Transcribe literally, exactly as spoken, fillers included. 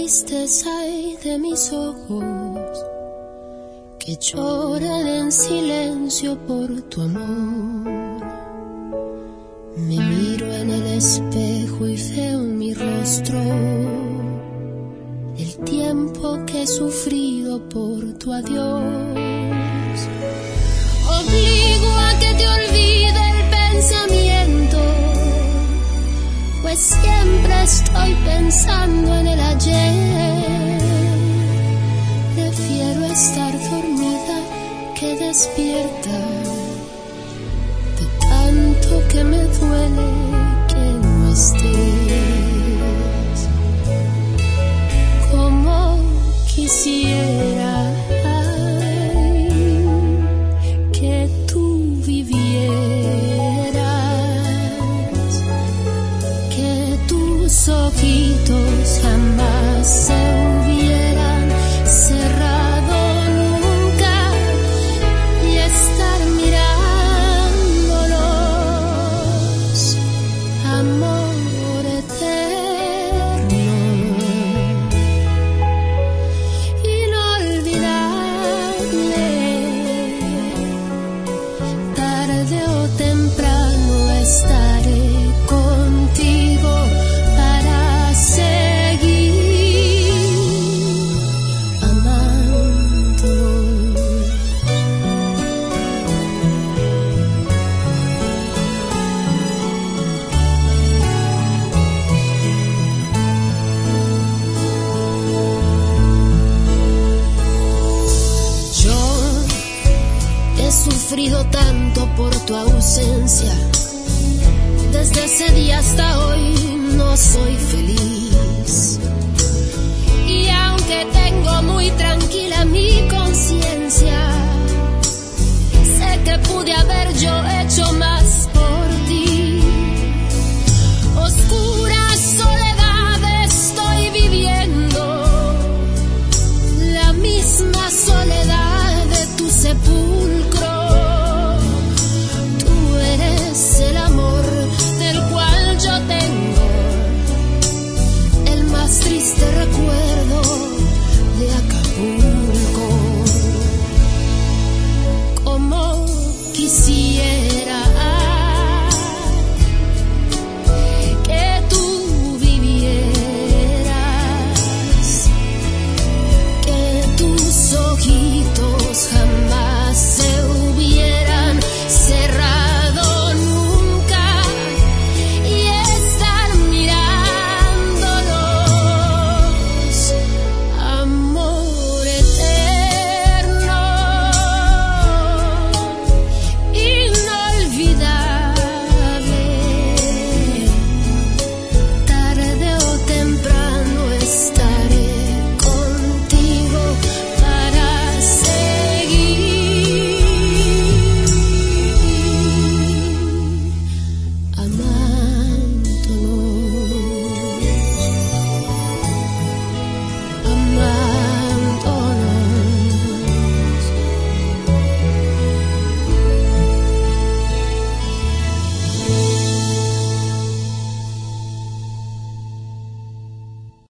tristeza hay de mis ojos que lloran en silencio por tu amor. Me miro en el espejo y veo en mi rostro el tiempo que he sufrido por tu adiós. Obligo a que te olvide el pensamiento, pues siempre estoy pensando en el ayer. Prefiero estar dormida que despierta, de tanto que me duele que no estés. Como quisiera que tú vivieras, que tus ojitos jamás se hubieran cerrado nunca y estar mirándolos, amor eterno, inolvidable. Tarde o temprano estaré contigo para seguir amando. Yo he sufrido tanto por tu ausencia, desde ese día hasta hoy no soy feliz. Y aunque tengo muy tranquila mi conciencia,